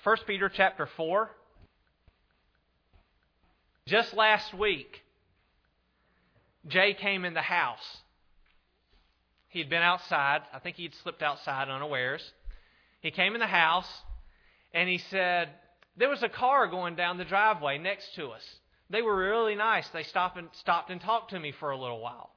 1 Peter chapter 4. Just last week, Jay came in the house. He'd been outside. I think he'd slipped outside unawares. He came in the house, and he said, there was a car going down the driveway next to us. They were really nice. They stopped and talked to me for a little while.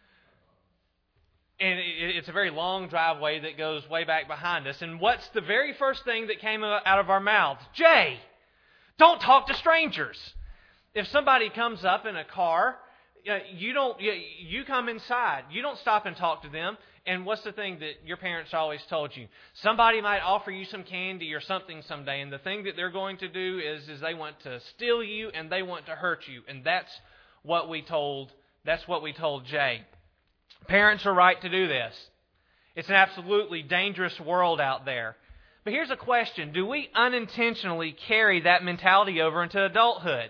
And it's a very long driveway that goes way back behind us. And what's the very first thing that came out of our mouths? Jay, don't talk to strangers. If somebody comes up in a car, you come inside. You don't stop and talk to them. And what's the thing that your parents always told you? Somebody might offer you some candy or something someday, and the thing that they're going to do is they want to steal you and they want to hurt you. And that's what we told Jay. Parents are right to do this. It's an absolutely dangerous world out there. But here's a question. Do we unintentionally carry that mentality over into adulthood?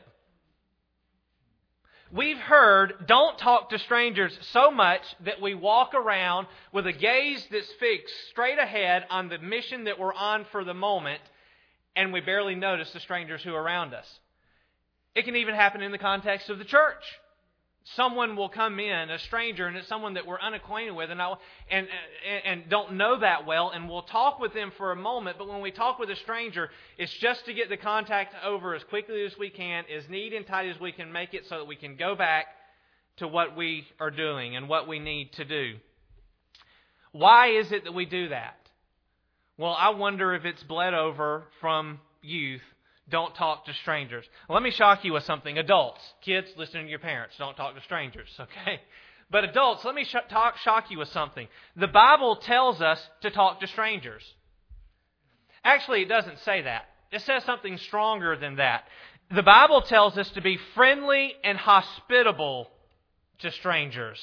We've heard, don't talk to strangers so much that we walk around with a gaze that's fixed straight ahead on the mission that we're on for the moment, and we barely notice the strangers who are around us. It can even happen in the context of the church. Someone will come in, a stranger, and it's someone that we're unacquainted with and don't know that well, and we'll talk with them for a moment, but when we talk with a stranger, it's just to get the contact over as quickly as we can, as neat and tight as we can make it so that we can go back to what we are doing and what we need to do. Why is it that we do that? Well, I wonder if it's bled over from youth. Don't talk to strangers. Let me shock you with something. Adults, kids, listen to your parents. Don't talk to strangers, okay? But adults, let me shock you with something. The Bible tells us to talk to strangers. Actually, it doesn't say that. It says something stronger than that. The Bible tells us to be friendly and hospitable to strangers.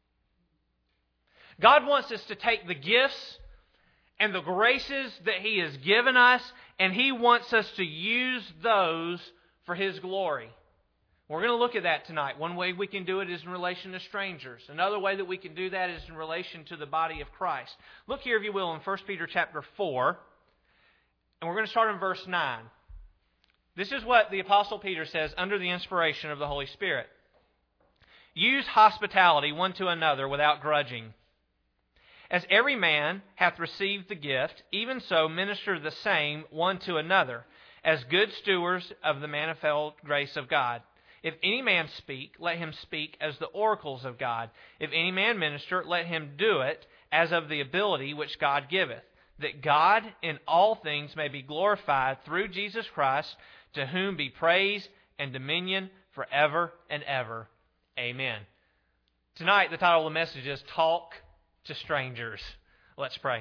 God wants us to take the gifts and the graces that He has given us, and He wants us to use those for His glory. We're going to look at that tonight. One way we can do it is in relation to strangers. Another way that we can do that is in relation to the body of Christ. Look here, if you will, in 1 Peter chapter 4, and we're going to start in verse 9. This is what the Apostle Peter says under the inspiration of the Holy Spirit. Use hospitality one to another without grudging. As every man hath received the gift, even so minister the same one to another, as good stewards of the manifold grace of God. If any man speak, let him speak as the oracles of God. If any man minister, let him do it as of the ability which God giveth, that God in all things may be glorified through Jesus Christ, to whom be praise and dominion forever and ever. Amen. Tonight, the title of the message is Talk to Strangers. Let's pray.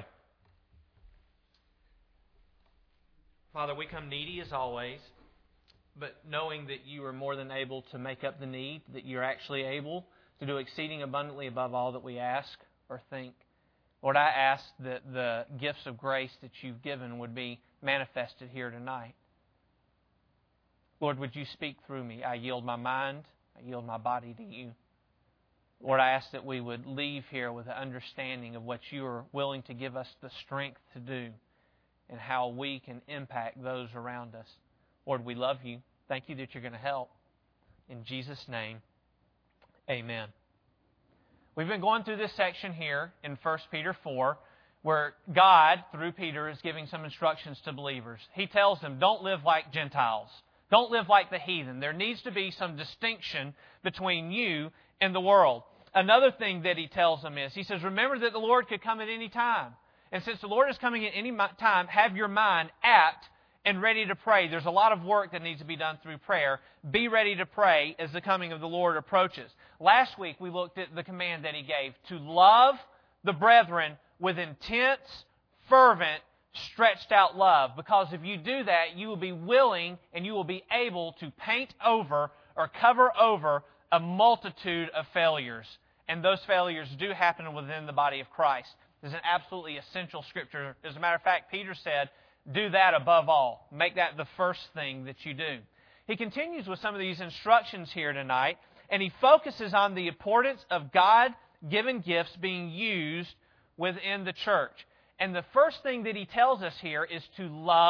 Father, we come needy as always, but knowing that you are more than able to make up the need, that you're actually able to do exceeding abundantly above all that we ask or think. Lord, I ask that the gifts of grace that you've given would be manifested here tonight. Lord, would you speak through me? I yield my mind, I yield my body to you. Lord, I ask that we would leave here with an understanding of what you are willing to give us the strength to do and how we can impact those around us. Lord, we love you. Thank you that you're going to help. In Jesus' name, amen. We've been going through this section here in 1 Peter 4 where God, through Peter, is giving some instructions to believers. He tells them, don't live like Gentiles. Don't live like the heathen. There needs to be some distinction between you and the world. Another thing that he tells them is, he says, remember that the Lord could come at any time. And since the Lord is coming at any time, have your mind apt and ready to pray. There's a lot of work that needs to be done through prayer. Be ready to pray as the coming of the Lord approaches. Last week we looked at the command that he gave to love the brethren with intense, fervent, stretched out love. Because if you do that, you will be willing and you will be able to paint over or cover over a multitude of failures. And those failures do happen within the body of Christ. This is an absolutely essential scripture. As a matter of fact, Peter said, do that above all. Make that the first thing that you do. He continues with some of these instructions here tonight, and he focuses on the importance of God-given gifts being used within the church. And the first thing that he tells us here is to love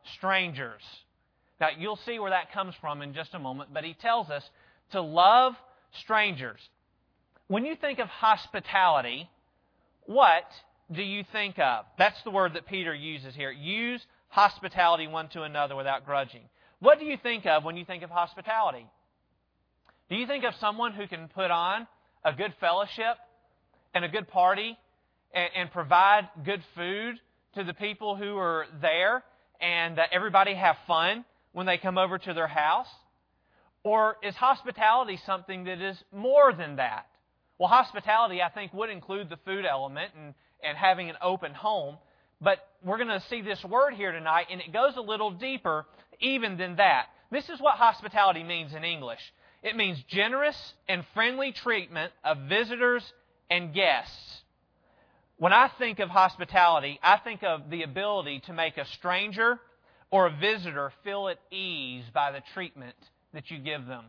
strangers. Now, you'll see where that comes from in just a moment, but he tells us to love strangers. When you think of hospitality, what do you think of? That's the word that Peter uses here. Use hospitality one to another without grudging. What do you think of when you think of hospitality? Do you think of someone who can put on a good fellowship and a good party and provide good food to the people who are there and everybody have fun when they come over to their house? Or is hospitality something that is more than that? Well, hospitality, I think, would include the food element and having an open home. But we're going to see this word here tonight, and it goes a little deeper even than that. This is what hospitality means in English. It means generous and friendly treatment of visitors and guests. When I think of hospitality, I think of the ability to make a stranger or a visitor feel at ease by the treatment that you give them.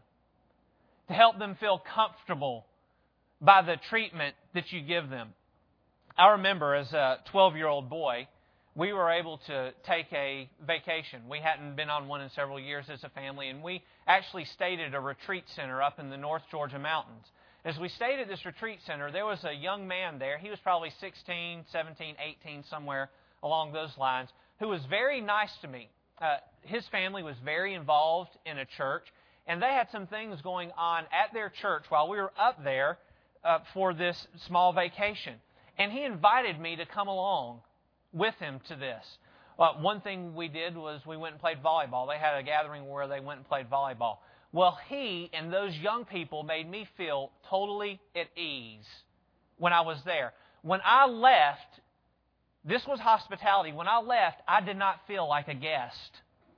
To help them feel comfortable by the treatment that you give them. I remember as a 12-year-old boy, we were able to take a vacation. We hadn't been on one in several years as a family, and we actually stayed at a retreat center up in the North Georgia mountains. As we stayed at this retreat center, there was a young man there. He was probably 16, 17, 18, somewhere along those lines, who was very nice to me. His family was very involved in a church, and they had some things going on at their church while we were up there for this small vacation. And he invited me to come along with him to this. One thing we did was we went and played volleyball. They had a gathering where they went and played volleyball. Well, he and those young people made me feel totally at ease when I was there. When I left, this was hospitality. When I left, I did not feel like a guest.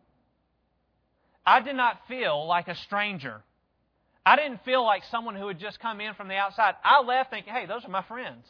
I did not feel like a stranger. I didn't feel like someone who had just come in from the outside. I left thinking, hey, those are my friends.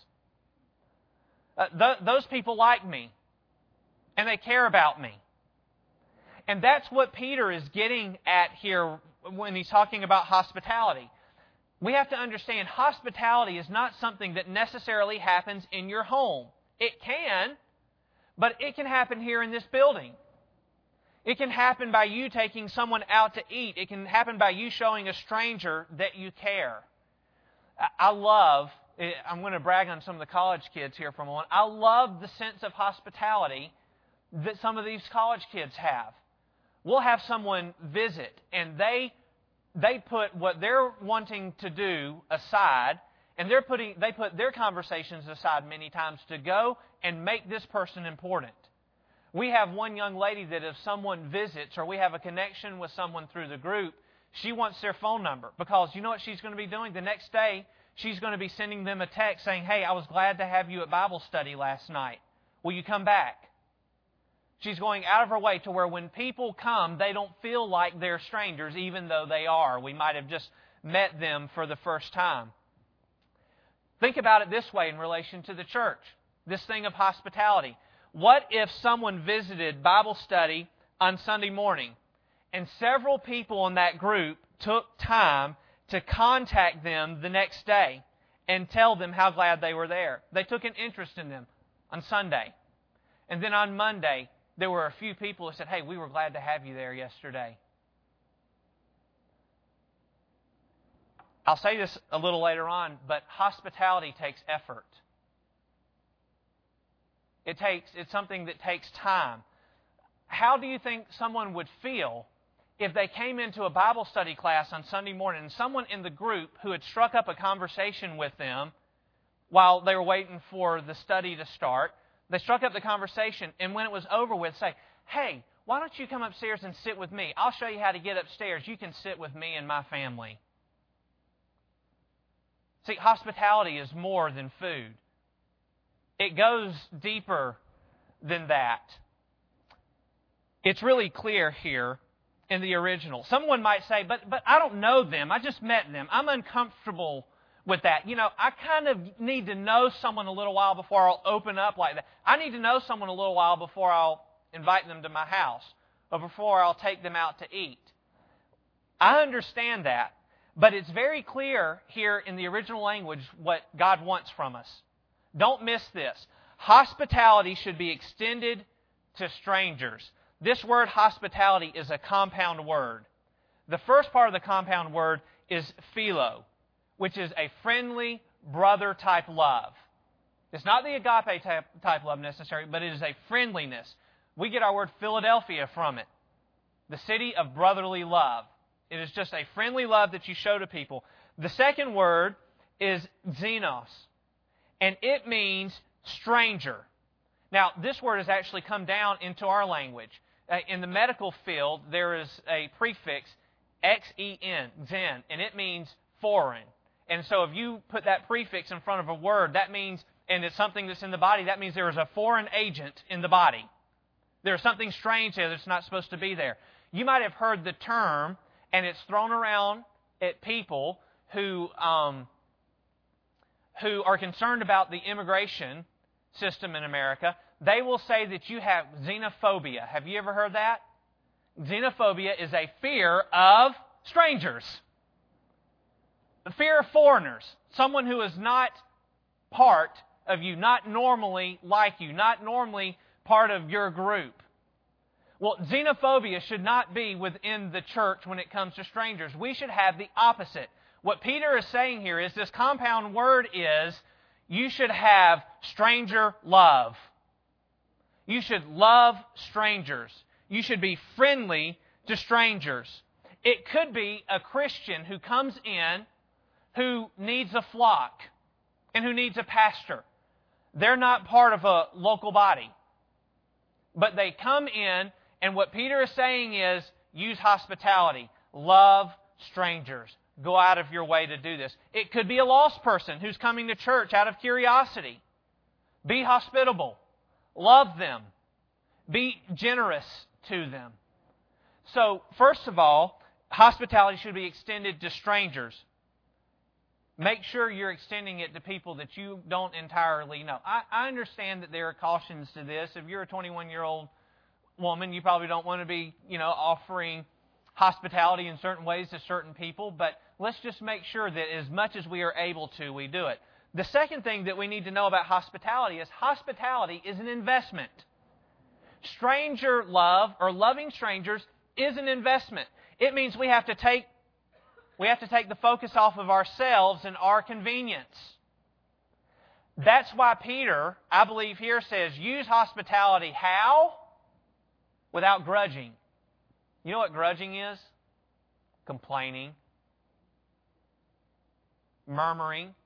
Those people like me. And they care about me. And that's what Peter is getting at here when he's talking about hospitality. We have to understand hospitality is not something that necessarily happens in your home. It can, but it can happen here in this building. It can happen by you taking someone out to eat. It can happen by you showing a stranger that you care. I'm going to brag on some of the college kids here for a moment. I love the sense of hospitality that some of these college kids have. We'll have someone visit, and they put what they're wanting to do aside, and they put their conversations aside many times to go and make this person important. We have one young lady that if someone visits or we have a connection with someone through the group, she wants their phone number because you know what she's going to be doing? The next day, she's going to be sending them a text saying, hey, I was glad to have you at Bible study last night. Will you come back? She's going out of her way to where when people come, they don't feel like they're strangers, even though they are. We might have just met them for the first time. Think about it this way in relation to the church, this thing of hospitality. What if someone visited Bible study on Sunday morning and several people in that group took time to contact them the next day and tell them how glad they were there? They took an interest in them on Sunday. And then on Monday, there were a few people who said, hey, we were glad to have you there yesterday. I'll say this a little later on, but hospitality takes effort. It's something that takes time. How do you think someone would feel if they came into a Bible study class on Sunday morning and someone in the group who had struck up a conversation with them while they were waiting for the study to start, they struck up the conversation, and when it was over with, say, hey, why don't you come upstairs and sit with me? I'll show you how to get upstairs. You can sit with me and my family. See, hospitality is more than food. It goes deeper than that. It's really clear here in the original. Someone might say, but I don't know them. I just met them. I'm uncomfortable with that. You know, I kind of need to know someone a little while before I'll open up like that. I need to know someone a little while before I'll invite them to my house or before I'll take them out to eat. I understand that, but it's very clear here in the original language what God wants from us. Don't miss this. Hospitality should be extended to strangers. this word hospitality is a compound word. The first part of the compound word is philo, which is a friendly, brother-type love. It's not the agape type love necessarily, but it is a friendliness. We get our word Philadelphia from it, the city of brotherly love. It is just a friendly love that you show to people. The second word is xenos, and it means stranger. Now, this word has actually come down into our language. In the medical field, there is a prefix, xen, xen, and it means foreign. And so if you put that prefix in front of a word, that means, and it's something that's in the body, that means there is a foreign agent in the body. There's something strange there that's not supposed to be there. You might have heard the term, and it's thrown around at people who are concerned about the immigration system in America. They will say that you have xenophobia. Have you ever heard that? Xenophobia is a fear of strangers. The fear of foreigners. Someone who is not part of you, not normally like you, not normally part of your group. Well, xenophobia should not be within the church when it comes to strangers. We should have the opposite. What Peter is saying here is this compound word is you should have stranger love. You should love strangers. You should be friendly to strangers. It could be a Christian who comes in who needs a flock and who needs a pastor. They're not part of a local body. But they come in, and what Peter is saying is use hospitality. Love strangers. Go out of your way to do this. It could be a lost person who's coming to church out of curiosity. Be hospitable. Love them. Be generous to them. So, first of all, hospitality should be extended to strangers. Make sure you're extending it to people that you don't entirely know. I understand that there are cautions to this. If you're a 21-year-old woman, you probably don't want to be, offering hospitality in certain ways to certain people, but let's just make sure that as much as we are able to, we do it. The second thing that we need to know about hospitality is an investment. Stranger love, or loving strangers, is an investment. It means we have to take the focus off of ourselves and our convenience. That's why Peter, I believe here, says use hospitality how? Without grudging. You know what grudging is? Complaining. Murmuring.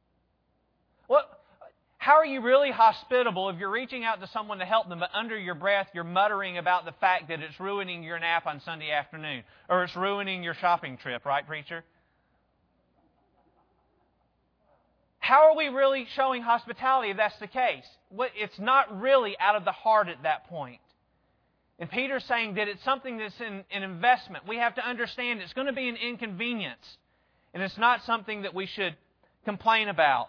How are you really hospitable if you're reaching out to someone to help them, but under your breath you're muttering about the fact that it's ruining your nap on Sunday afternoon, or it's ruining your shopping trip, right, preacher? How are we really showing hospitality if that's the case? It's not really out of the heart at that point. And Peter's saying that it's something that's an investment. We have to understand it's going to be an inconvenience, and it's not something that we should complain about.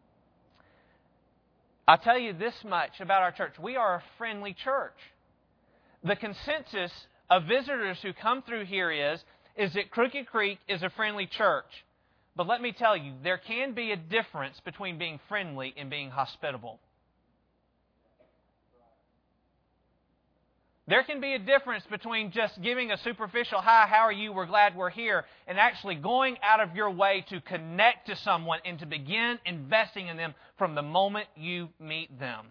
I'll tell you this much about our church. We are a friendly church. The consensus of visitors who come through here is that Crooked Creek is a friendly church. But let me tell you, there can be a difference between being friendly and being hospitable. There can be a difference between just giving a superficial, hi, how are you, we're glad we're here, and actually going out of your way to connect to someone and to begin investing in them from the moment you meet them.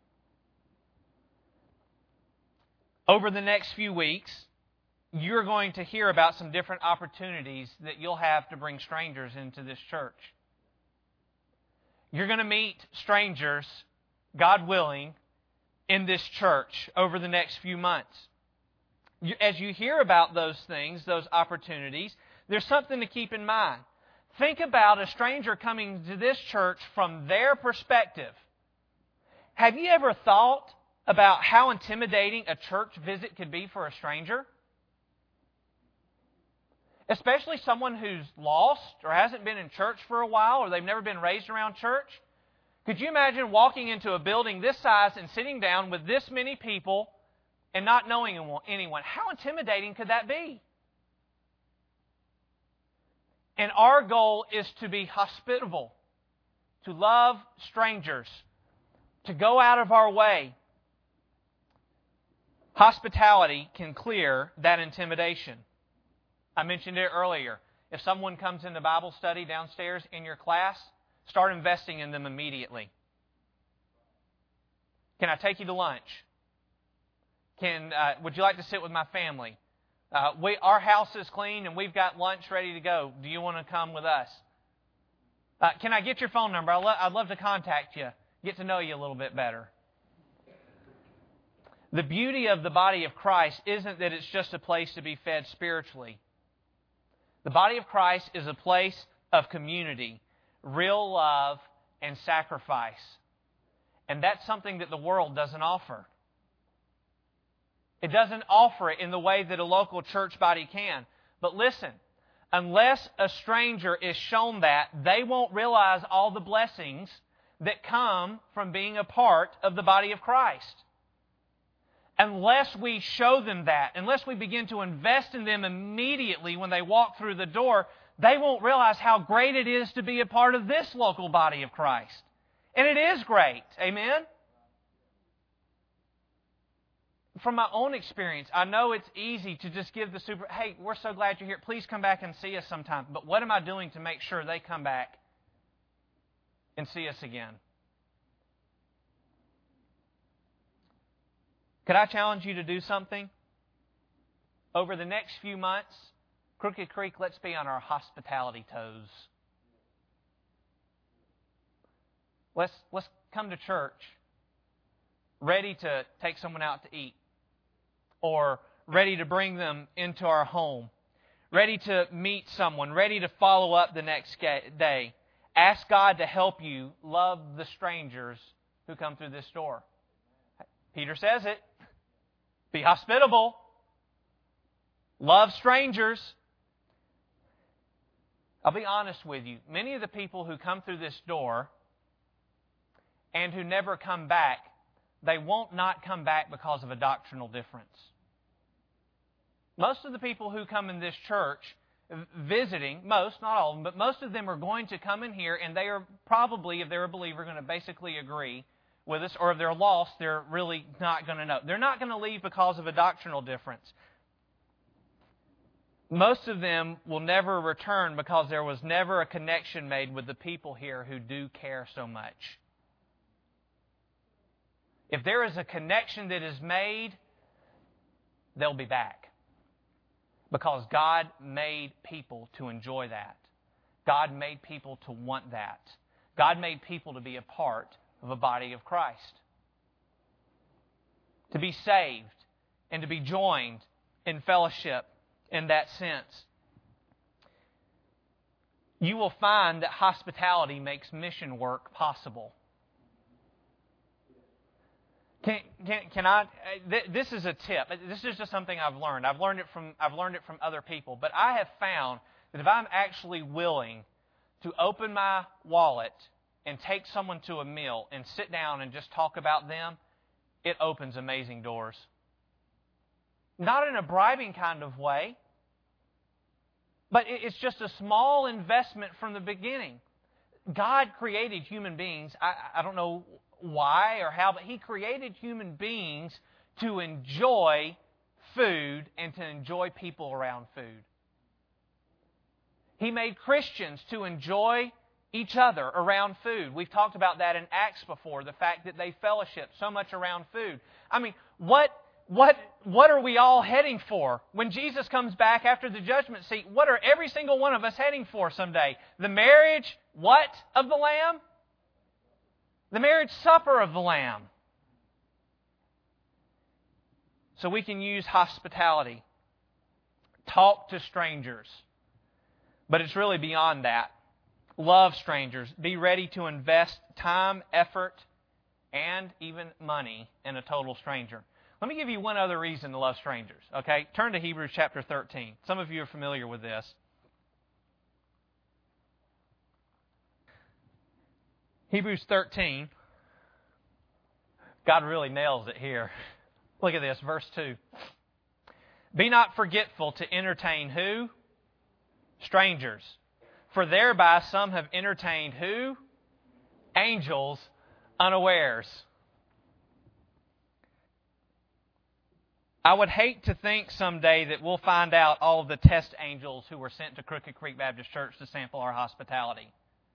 Over the next few weeks, you're going to hear about some different opportunities that you'll have to bring strangers into this church. You're going to meet strangers, God willing, in this church over the next few months. As you hear about those things, those opportunities, there's something to keep in mind. Think about a stranger coming to this church from their perspective. Have you ever thought about how intimidating a church visit could be for a stranger? Especially someone who's lost or hasn't been in church for a while, or they've never been raised around church. Could you imagine walking into a building this size and sitting down with this many people and not knowing anyone? How intimidating could that be? And our goal is to be hospitable, to love strangers, to go out of our way. Hospitality can clear that intimidation. I mentioned it earlier. If someone comes into Bible study downstairs in your class, start investing in them immediately. Can I take you to lunch? Would you like to sit with my family? Our house is clean and we've got lunch ready to go. Do you want to come with us? Can I get your phone number? I'd love to contact you, get to know you a little bit better. The beauty of the body of Christ isn't that it's just a place to be fed spiritually. The body of Christ is a place of community, real love, and sacrifice. And that's something that the world doesn't offer. It doesn't offer it in the way that a local church body can. But listen, unless a stranger is shown that, they won't realize all the blessings that come from being a part of the body of Christ. Unless we show them that, unless we begin to invest in them immediately when they walk through the door, they won't realize how great it is to be a part of this local body of Christ. And it is great. Amen? From my own experience, I know it's easy to just give hey, we're so glad you're here. Please come back and see us sometime. But what am I doing to make sure they come back and see us again? Could I challenge you to do something? Over the next few months, Crooked Creek, let's be on our hospitality toes. Let's come to church ready to take someone out to eat, or ready to bring them into our home, ready to meet someone, ready to follow up the next day. Ask God to help you love the strangers who come through this door. Peter says it. Be hospitable. Love strangers. I'll be honest with you. Many of the people who come through this door and who never come back, they won't not come back because of a doctrinal difference. Most of the people who come in this church visiting, most, not all of them, but most of them are going to come in here and they are probably, if they're a believer, going to basically agree with us, or if they're lost, they're really not going to know. They're not going to leave because of a doctrinal difference. Most of them will never return because there was never a connection made with the people here who do care so much. If there is a connection that is made, they'll be back. Because God made people to enjoy that. God made people to want that. God made people to be a part of a body of Christ. To be saved and to be joined in fellowship in that sense. You will find that hospitality makes mission work possible. Can I? This is a tip. This is just something I've learned. I've learned it from other people. But I have found that if I'm actually willing to open my wallet and take someone to a meal and sit down and just talk about them, it opens amazing doors. Not in a bribing kind of way, but it's just a small investment from the beginning. God created human beings. I don't know why or how, but He created human beings to enjoy food and to enjoy people around food. He made Christians to enjoy each other around food. We've talked about that in Acts before, the fact that they fellowship so much around food. I mean, what are we all heading for? When Jesus comes back after the judgment seat, what are every single one of us heading for someday? The marriage, what, of the Lamb? The marriage supper of the Lamb. So we can use hospitality. Talk to strangers. But it's really beyond that. Love strangers. Be ready to invest time, effort, and even money in a total stranger. Let me give you one other reason to love strangers. Okay? Turn to Hebrews chapter 13. Some of you are familiar with this. Hebrews 13. God really nails it here. Look at this, verse 2. Be not forgetful to entertain who? Strangers. For thereby some have entertained who? Angels unawares. I would hate to think someday that we'll find out all of the test angels who were sent to Crooked Creek Baptist Church to sample our hospitality,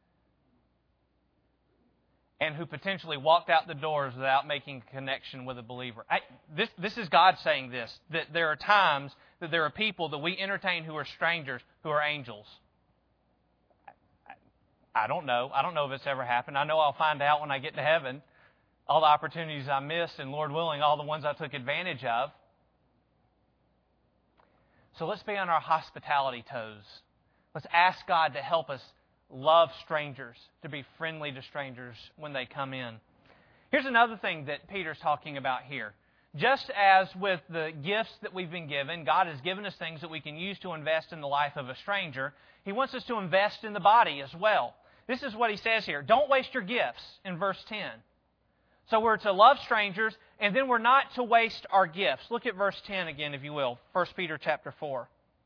and who potentially walked out the doors without making a connection with a believer. This is God saying this, that there are times that there are people that we entertain who are strangers, who are angels. I don't know. I don't know if it's ever happened. I know I'll find out when I get to heaven all the opportunities I missed, and Lord willing, all the ones I took advantage of. So let's be on our hospitality toes. Let's ask God to help us love strangers, to be friendly to strangers when they come in. Here's another thing that Peter's talking about here. Just as with the gifts that we've been given, God has given us things that we can use to invest in the life of a stranger. He wants us to invest in the body as well. This is what he says here. Don't waste your gifts in verse 10. So we're to love strangers, and then we're not to waste our gifts. Look at verse 10 again, if you will. 1 Peter chapter 4.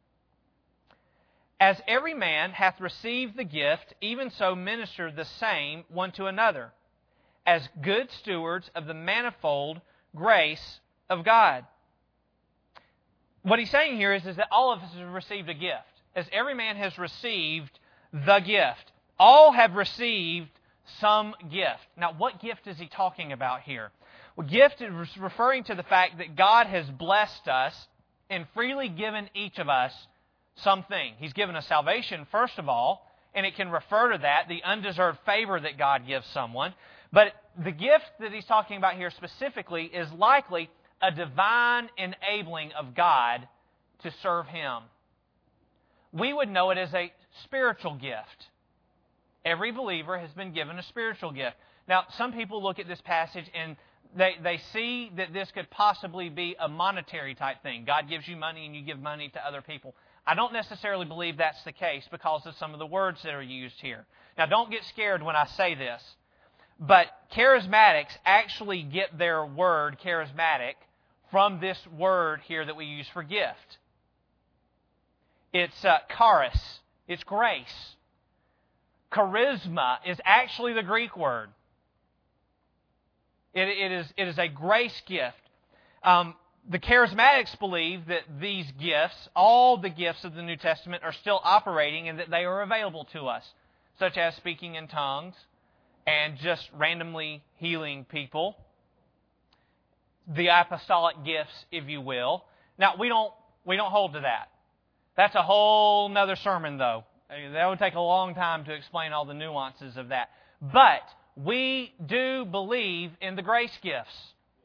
As every man hath received the gift, even so minister the same one to another, as good stewards of the manifold grace of God. What he's saying here is that all of us have received a gift. As every man has received the gift. All have received some gift. Now, what gift is he talking about here? Well, gift is referring to the fact that God has blessed us and freely given each of us something. He's given us salvation, first of all, and it can refer to that, the undeserved favor that God gives someone. But the gift that he's talking about here specifically is likely a divine enabling of God to serve Him. We would know it as a spiritual gift. Every believer has been given a spiritual gift. Now, some people look at this passage and they see that this could possibly be a monetary type thing. God gives you money and you give money to other people. I don't necessarily believe that's the case because of some of the words that are used here. Now, don't get scared when I say this, but charismatics actually get their word charismatic from this word here that we use for gift. It's charis. It's grace. Charisma is actually the Greek word. It is a grace gift. The charismatics believe that these gifts, all the gifts of the New Testament, are still operating and that they are available to us, such as speaking in tongues and just randomly healing people. The apostolic gifts, if you will. Now, we don't hold to that. That's a whole other sermon, though. That would take a long time to explain all the nuances of that. But we do believe in the grace gifts.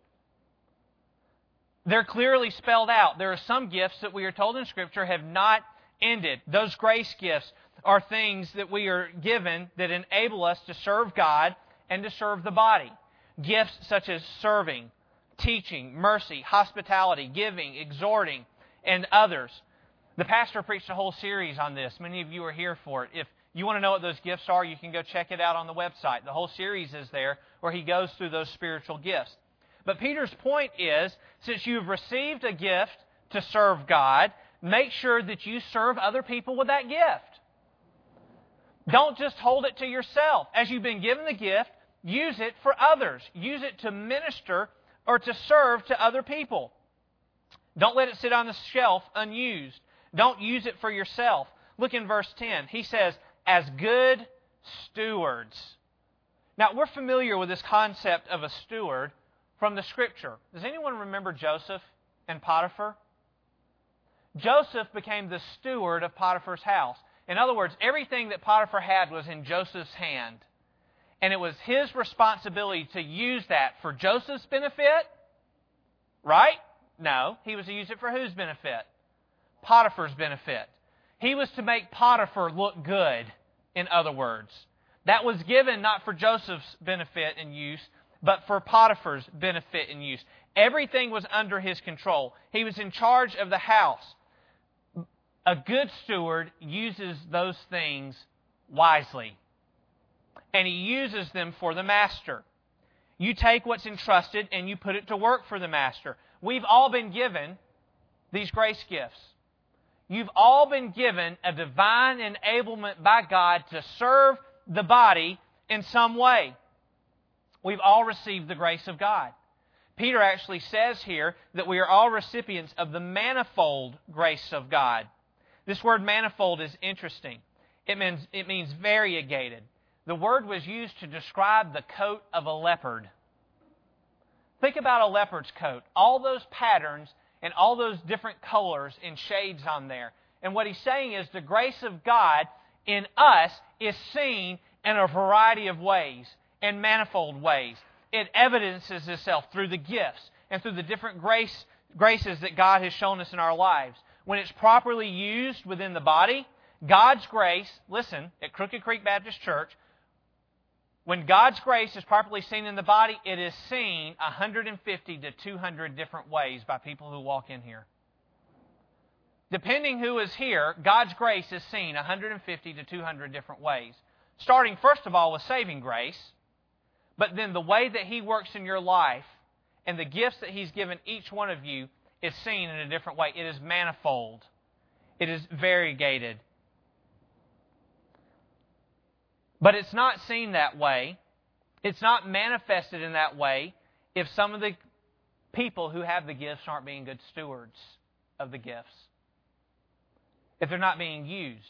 They're clearly spelled out. There are some gifts that we are told in Scripture have not ended. Those grace gifts are things that we are given that enable us to serve God and to serve the body. Gifts such as serving, teaching, mercy, hospitality, giving, exhorting, and others. The pastor preached a whole series on this. Many of you are here for it. If you want to know what those gifts are, you can go check it out on the website. The whole series is there where he goes through those spiritual gifts. But Peter's point is, since you've received a gift to serve God, make sure that you serve other people with that gift. Don't just hold it to yourself. As you've been given the gift, use it for others. Use it to minister or to serve to other people. Don't let it sit on the shelf unused. Don't use it for yourself. Look in verse 10. He says, as good stewards. Now, we're familiar with this concept of a steward from the Scripture. Does anyone remember Joseph and Potiphar? Joseph became the steward of Potiphar's house. In other words, everything that Potiphar had was in Joseph's hand. And it was his responsibility to use that for Joseph's benefit, right? No, he was to use it for whose benefit? Potiphar's benefit. He was to make Potiphar look good, in other words. That was given not for Joseph's benefit and use, but for Potiphar's benefit and use. Everything was under his control. He was in charge of the house. A good steward uses those things wisely. And he uses them for the master. You take what's entrusted and you put it to work for the master. We've all been given these grace gifts. You've all been given a divine enablement by God to serve the body in some way. We've all received the grace of God. Peter actually says here that we are all recipients of the manifold grace of God. This word manifold is interesting. It means variegated. The word was used to describe the coat of a leopard. Think about a leopard's coat. All those patterns and all those different colors and shades on there. And what he's saying is the grace of God in us is seen in a variety of ways, in manifold ways. It evidences itself through the gifts and through the different graces that God has shown us in our lives. When it's properly used within the body, God's grace, listen, at Crooked Creek Baptist Church, when God's grace is properly seen in the body, it is seen 150 to 200 different ways by people who walk in here. Depending who is here, God's grace is seen 150 to 200 different ways. Starting, first of all, with saving grace, but then the way that He works in your life and the gifts that He's given each one of you is seen in a different way. It is manifold. It is variegated. But it's not seen that way. It's not manifested in that way if some of the people who have the gifts aren't being good stewards of the gifts. If they're not being used.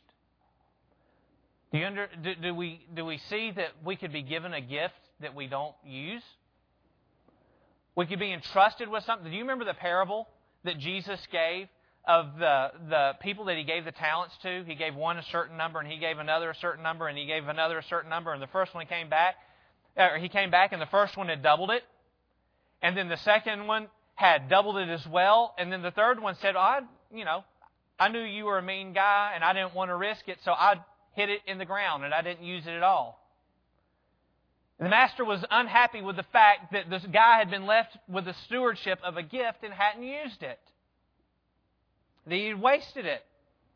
Do we see that we could be given a gift that we don't use? We could be entrusted with something. Do you remember the parable that Jesus gave of the people that He gave the talents to? He gave one a certain number, and He gave another a certain number, and He gave another a certain number, and the first one came back, and the first one had doubled it, and then the second one had doubled it as well, and then the third one said, I knew you were a mean guy, and I didn't want to risk it, so I hid it in the ground, and I didn't use it at all. And the master was unhappy with the fact that this guy had been left with the stewardship of a gift and hadn't used it. That he had wasted it.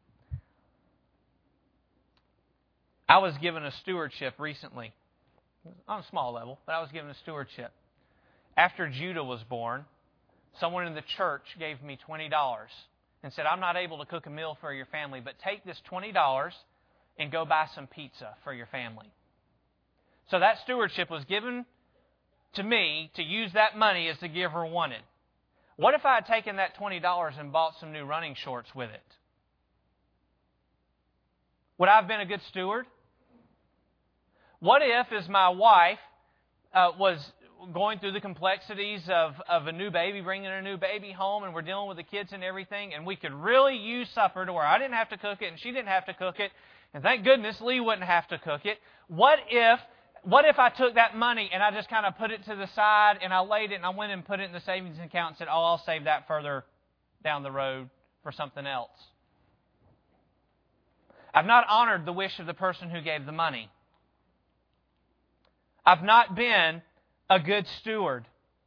I was given a stewardship recently, on a small level, but I was given a stewardship. After Judah was born, someone in the church gave me $20 and said, I'm not able to cook a meal for your family, but take this $20 and go buy some pizza for your family. So that stewardship was given to me to use that money as the giver wanted. What if I had taken that $20 and bought some new running shorts with it? Would I have been a good steward? What if, as my wife was going through the complexities of a new baby, bringing a new baby home, and we're dealing with the kids and everything, and we could really use supper to where I didn't have to cook it and she didn't have to cook it, and thank goodness Lee wouldn't have to cook it. What if I took that money and I just kind of put it to the side and I laid it and I went and put it in the savings account and said, I'll save that further down the road for something else? I've not honored the wish of the person who gave the money. I've not been a good steward.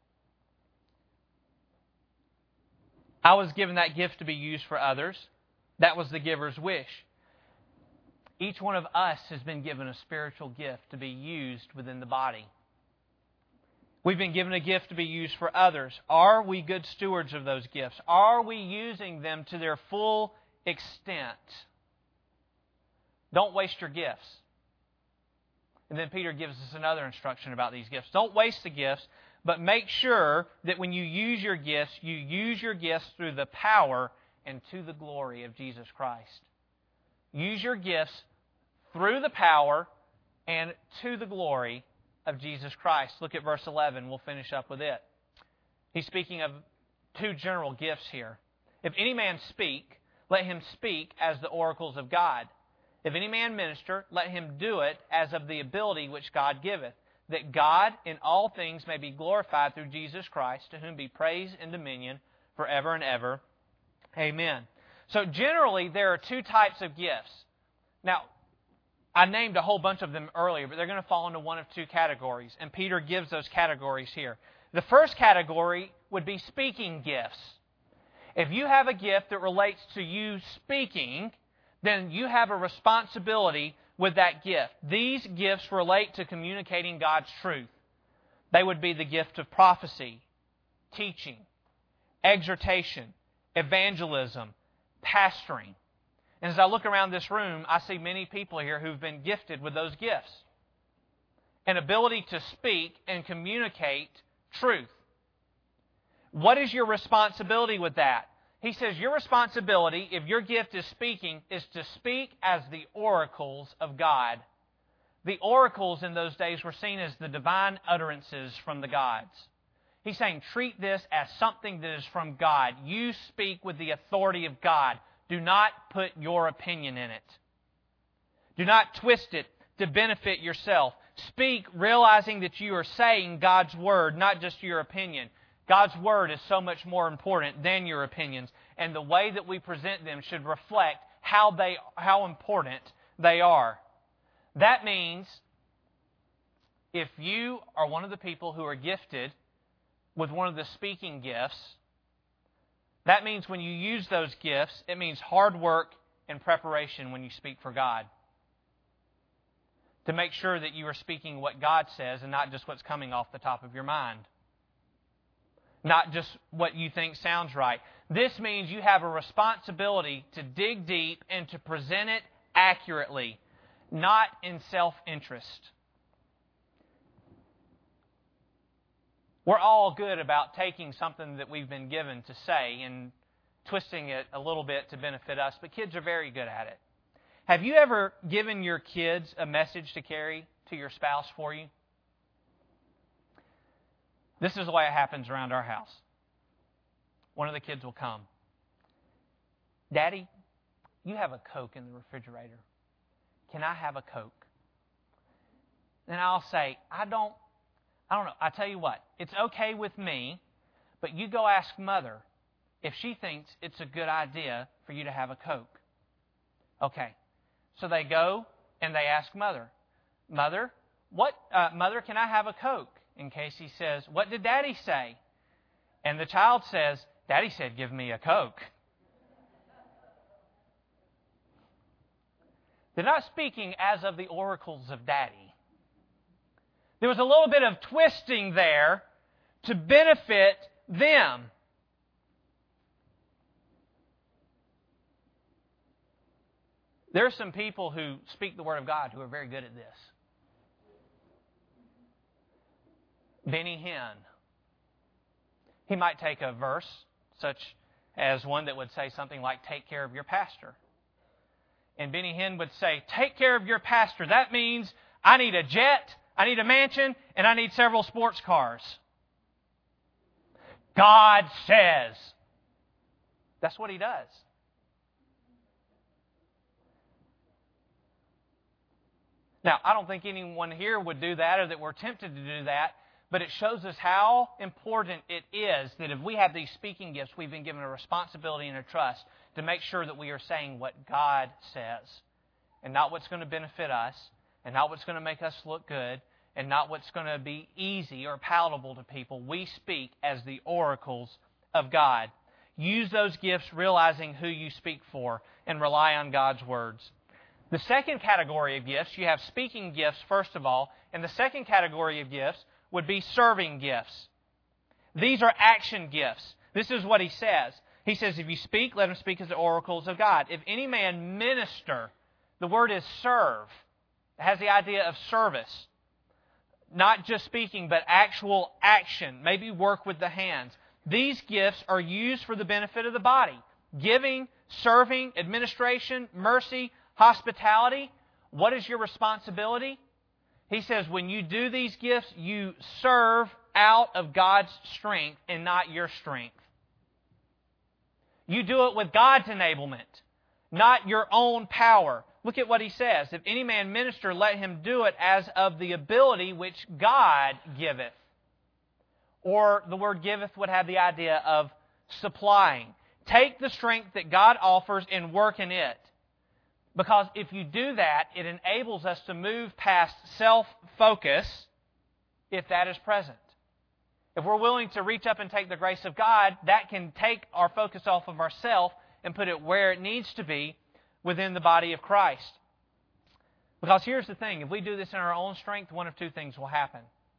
I was given that gift to be used for others. That was the giver's wish. Each one of us has been given a spiritual gift to be used within the body. We've been given a gift to be used for others. Are we good stewards of those gifts? Are we using them to their full extent? Don't waste your gifts. And then Peter gives us another instruction about these gifts. Don't waste the gifts, but make sure that when you use your gifts through the power and to the glory of Jesus Christ. Use your gifts through the power and to the glory of Jesus Christ. Look at verse 11. We'll finish up with it. He's speaking of two general gifts here. If any man speak, let him speak as the oracles of God. If any man minister, let him do it as of the ability which God giveth, that God in all things may be glorified through Jesus Christ, to whom be praise and dominion forever and ever. Amen. So generally, there are two types of gifts. Now, I named a whole bunch of them earlier, but they're going to fall into one of two categories, and Peter gives those categories here. The first category would be speaking gifts. If you have a gift that relates to you speaking, then you have a responsibility with that gift. These gifts relate to communicating God's truth. They would be the gift of prophecy, teaching, exhortation, evangelism, pastoring. And as I look around this room, I see many people here who've been gifted with those gifts. An ability to speak and communicate truth. What is your responsibility with that? He says your responsibility, if your gift is speaking, is to speak as the oracles of God. The oracles in those days were seen as the divine utterances from the gods. He's saying treat this as something that is from God. You speak with the authority of God. Do not put your opinion in it. Do not twist it to benefit yourself. Speak realizing that you are saying God's Word, not just your opinion. God's Word is so much more important than your opinions, and the way that we present them should reflect how important they are. That means if you are one of the people who are gifted with one of the speaking gifts, that means when you use those gifts, it means hard work and preparation when you speak for God. To make sure that you are speaking what God says and not just what's coming off the top of your mind. Not just what you think sounds right. This means you have a responsibility to dig deep and to present it accurately, not in self-interest. We're all good about taking something that we've been given to say and twisting it a little bit to benefit us, but kids are very good at it. Have you ever given your kids a message to carry to your spouse for you? This is the way it happens around our house. One of the kids will come. Daddy, you have a Coke in the refrigerator. Can I have a Coke? And I'll say, I don't know. I tell you what, it's okay with me, but you go ask Mother if she thinks it's a good idea for you to have a Coke. Okay. So they go and they ask Mother, Mother, Mother, can I have a Coke? And Casey says, what did Daddy say? And the child says, Daddy said, give me a Coke. They're not speaking as of the oracles of Daddy. There was a little bit of twisting there to benefit them. There are some people who speak the Word of God who are very good at this. Benny Hinn. He might take a verse such as one that would say something like, take care of your pastor. And Benny Hinn would say, take care of your pastor. That means I need a jet, I need a mansion, and I need several sports cars. God says. That's what he does. Now, I don't think anyone here would do that or that we're tempted to do that, but it shows us how important it is that if we have these speaking gifts, we've been given a responsibility and a trust to make sure that we are saying what God says and not what's going to benefit us and not what's going to make us look good and not what's going to be easy or palatable to people. We speak as the oracles of God. Use those gifts realizing who you speak for and rely on God's words. The second category of gifts, you have speaking gifts first of all, and the second category of gifts would be serving gifts. These are action gifts. This is what he says. He says, if you speak, let him speak as the oracles of God. If any man minister, the word is serve. It has the idea of service. Not just speaking, but actual action. Maybe work with the hands. These gifts are used for the benefit of the body. Giving, serving, administration, mercy, hospitality. What is your responsibility? He says when you do these gifts, you serve out of God's strength and not your strength. You do it with God's enablement, not your own power. Look at what he says. If any man minister, let him do it as of the ability which God giveth. Or the word giveth would have the idea of supplying. Take the strength that God offers and work in it. Because if you do that, it enables us to move past self-focus if that is present. If we're willing to reach up and take the grace of God, that can take our focus off of ourselves and put it where it needs to be within the body of Christ. Because here's the thing, if we do this in our own strength, one of two things will happen.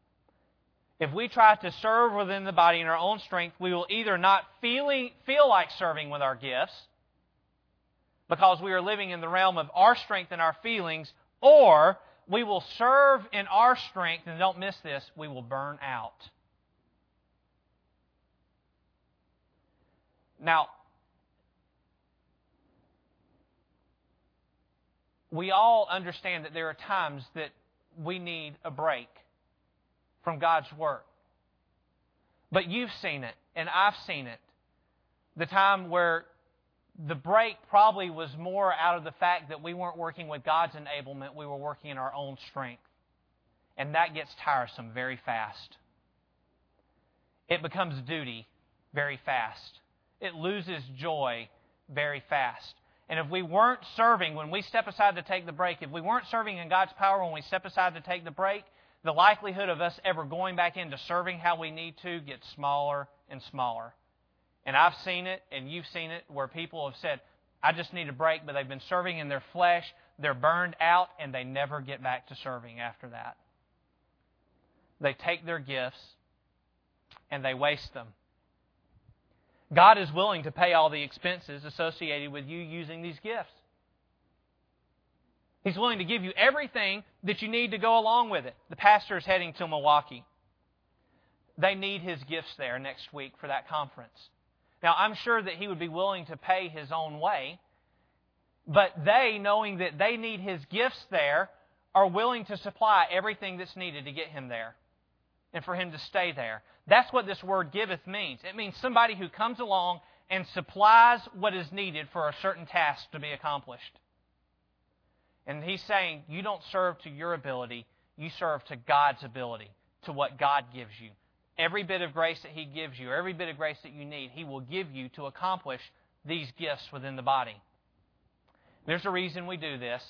If we try to serve within the body in our own strength, we will either not feel like serving with our gifts, because we are living in the realm of our strength and our feelings, or we will serve in our strength, and don't miss this, we will burn out. Now, we all understand that there are times that we need a break from God's work. But you've seen it, and I've seen it. The time where the break probably was more out of the fact that we weren't working with God's enablement, we were working in our own strength. And that gets tiresome very fast. It becomes duty very fast. It loses joy very fast. And if we weren't serving when we step aside to take the break, if we weren't serving in God's power when we step aside to take the break, the likelihood of us ever going back into serving how we need to gets smaller and smaller. And I've seen it, and you've seen it, where people have said, I just need a break, but they've been serving in their flesh, they're burned out, and they never get back to serving after that. They take their gifts, and they waste them. God is willing to pay all the expenses associated with you using these gifts. He's willing to give you everything that you need to go along with it. The pastor is heading to Milwaukee. They need his gifts there next week for that conference. Now, I'm sure that he would be willing to pay his own way, but they, knowing that they need his gifts there, are willing to supply everything that's needed to get him there and for him to stay there. That's what this word giveth means. It means somebody who comes along and supplies what is needed for a certain task to be accomplished. And he's saying, you don't serve to your ability, you serve to God's ability, to what God gives you. Every bit of grace that He gives you, every bit of grace that you need, He will give you to accomplish these gifts within the body. There's a reason we do this.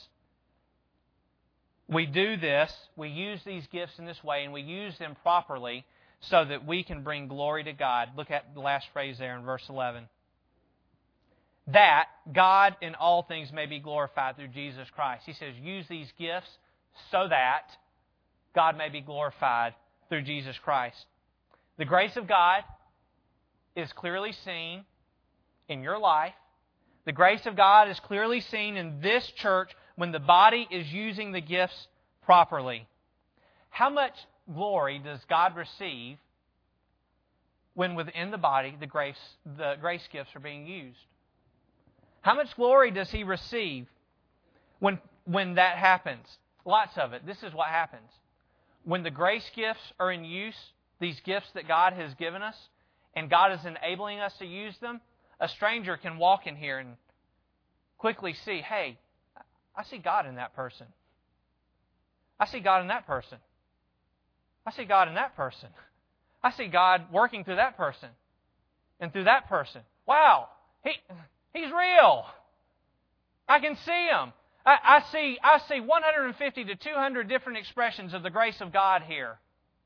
We do this, we use these gifts in this way, and we use them properly so that we can bring glory to God. Look at the last phrase there in verse 11. That God in all things may be glorified through Jesus Christ. He says, use these gifts so that God may be glorified through Jesus Christ. The grace of God is clearly seen in your life. The grace of God is clearly seen in this church when the body is using the gifts properly. How much glory does God receive when within the body the grace gifts are being used? How much glory does He receive when that happens? Lots of it. This is what happens. When the grace gifts are in use, these gifts that God has given us, and God is enabling us to use them, a stranger can walk in here and quickly see, hey, I see God in that person. I see God in that person. I see God in that person. I see God working through that person and through that person. Wow, He's real. I can see Him. I see 150 to 200 different expressions of the grace of God here.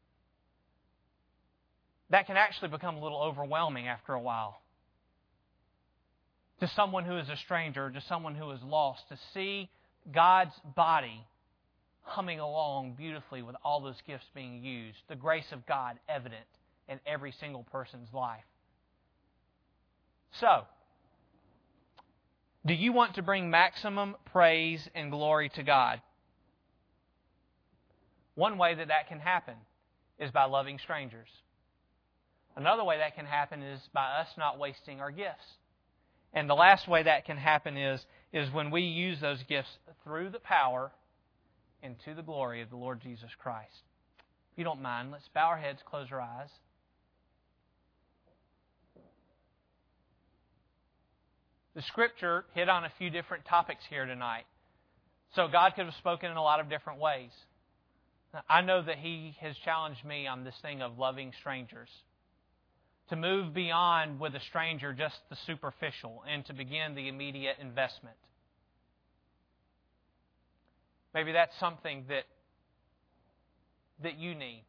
That can actually become a little overwhelming after a while. To someone who is a stranger, to someone who is lost, to see God's body humming along beautifully with all those gifts being used, the grace of God evident in every single person's life. So, do you want to bring maximum praise and glory to God? One way that can happen is by loving strangers. Another way that can happen is by us not wasting our gifts. And the last way that can happen is when we use those gifts through the power and to the glory of the Lord Jesus Christ. If you don't mind, let's bow our heads, close our eyes. The Scripture hit on a few different topics here tonight. So God could have spoken in a lot of different ways. I know that He has challenged me on this thing of loving strangers. To move beyond with a stranger just the superficial and to begin the immediate investment. Maybe that's something that you need.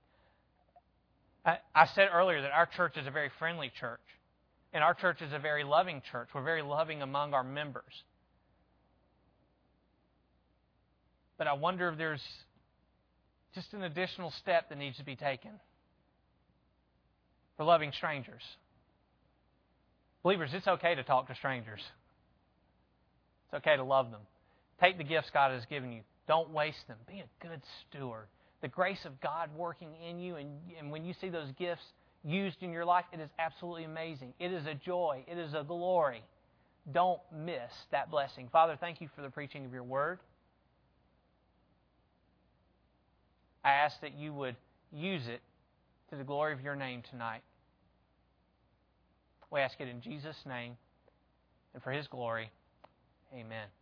I said earlier that our church is a very friendly church. And our church is a very loving church. We're very loving among our members. But I wonder if there's just an additional step that needs to be taken for loving strangers. Believers, it's okay to talk to strangers. It's okay to love them. Take the gifts God has given you. Don't waste them. Be a good steward. The grace of God working in you, and when you see those gifts used in your life, it is absolutely amazing. It is a joy. It is a glory. Don't miss that blessing. Father, thank you for the preaching of your word. I ask that you would use it to the glory of your name tonight. We ask it in Jesus' name and for His glory. Amen.